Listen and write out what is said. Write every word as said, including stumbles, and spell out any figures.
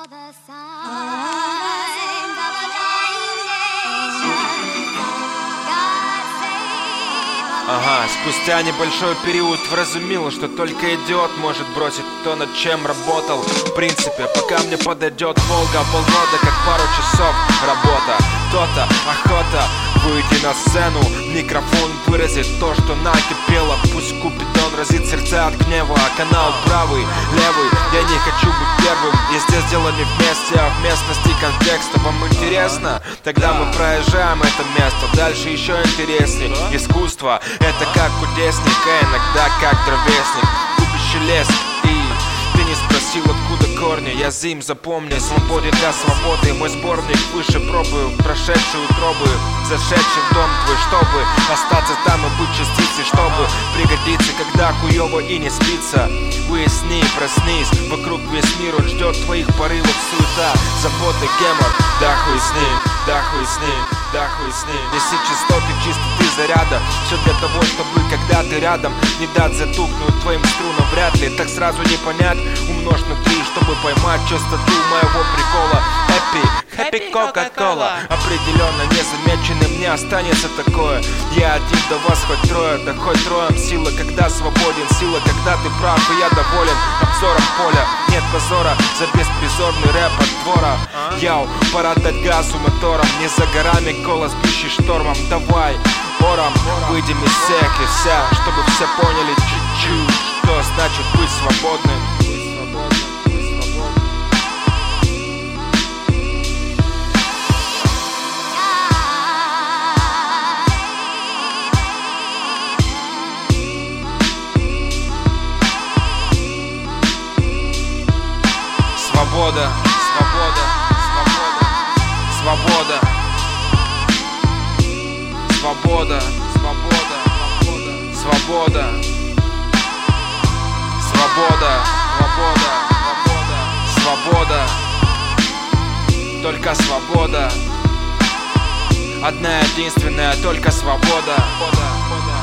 Ага, спустя небольшой период вразумил, что только идиот может бросить то, над чем работал. В принципе, пока мне подойдет Волга, полгода как пару часов работа. То-то охота выйти на сцену, микрофон выразит то, что накипело. Пусть Купидон разит сердца от гнева, а канал правый, левый, я не хочу быть первым. И здесь дело не вместе, а в местности контекста. Вам интересно? Тогда мы проезжаем это место. Дальше еще интереснее. Искусство — это как кудесник, а иногда как дровесник, губящий лес. И ты не спросил, откуда корни, я зим, запомни. Свободе для свободы, мой сборник выше пробы, прошедшие утробы, зашедший в дом твой, чтобы остаться там и быть частицей, чтобы пригодиться, когда хуёво и не спится. Уясни, проснись, вокруг весь мир, он ждет твоих порывов, суета, заботы, гемор. Да хуй с ним, да хуй с ним, да хуй с ним. Неси частоты чистоты заряда, все для того, чтобы когда ты рядом не дать затухнуть твоим струнам. Вряд ли так сразу не понять, умножь на три, чтобы поймать частоту моего прикола. Happy, happy Coca-Cola. Определенно незамеченным не останется такое. Я один, до вас хоть трое, да хоть троем. Сила, когда свободен, сила, когда ты прав, и я доволен обзором поля. Нет позора за беспризорный рэп от двора. Яу, пора дать газу мотором, не за горами голос, бьющий штормом. Давай, ором, выйдем из всех и вся, чтобы все поняли чуть-чуть, что значит быть свободным. Свобода, свобода, свобода, свобода, свобода, свобода, свобода, свобода, свобода, только свобода, одна единственная, только свобода.